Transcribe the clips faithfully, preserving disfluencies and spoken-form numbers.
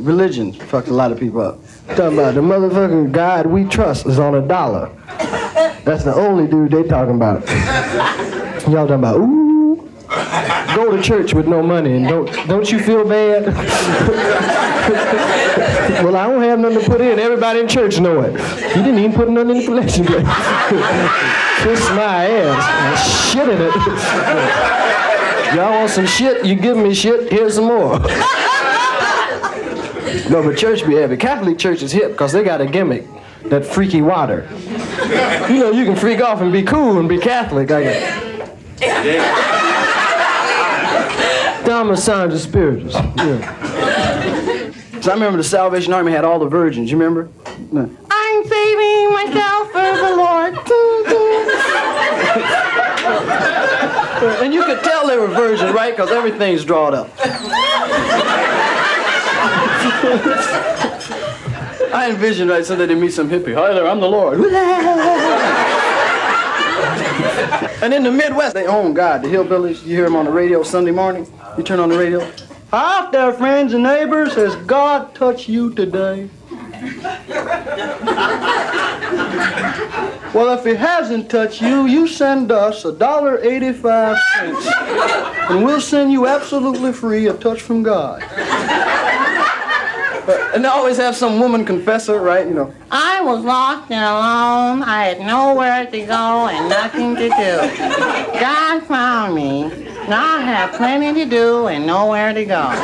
religion fucked a lot of people up. Talking about the motherfucking God we trust is on a dollar. That's the only dude they talking about. Y'all talking about, ooh, go to church with no money and don't don't you feel bad? Well, I don't have nothing to put in. Everybody in church know it. You didn't even put nothing in the collection plate. Kiss my ass. Shit in it. Y'all want some shit? You give me shit, here's some more. No, but church be heavy. Catholic church is hip because they got a gimmick, that freaky water. You know, you can freak off and be cool and be Catholic. I guess. Thomas Signs of Spirituals. Yeah. So I remember the Salvation Army had all the virgins. You remember? No. I'm saving myself for the Lord. And you could tell they were virgins, right? Because everything's drawn up. I envisioned, right, so that they meet some hippie. Hi there, I'm the Lord. And in the Midwest, they own God. The hillbillies, you hear them on the radio Sunday morning. You turn on the radio. Hi there, friends and neighbors. Has God touched you today? Well, if he hasn't touched you, you send us a dollar eighty-five cents, and we'll send you absolutely free a touch from God. But, and they always have some woman confessor, right? You know. I was lost and alone. I had nowhere to go and nothing to do. God found me. Now I have plenty to do and nowhere to go.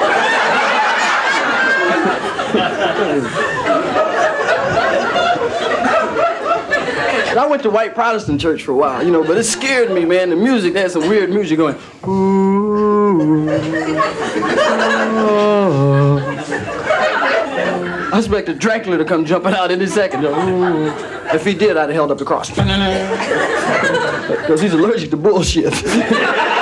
I went to white Protestant church for a while, you know, but it scared me, man. The music, they had some weird music going. Ooh, oh. I expected Dracula to come jumping out any second. Ooh. If he did, I'd have held up the cross. Because he's allergic to bullshit.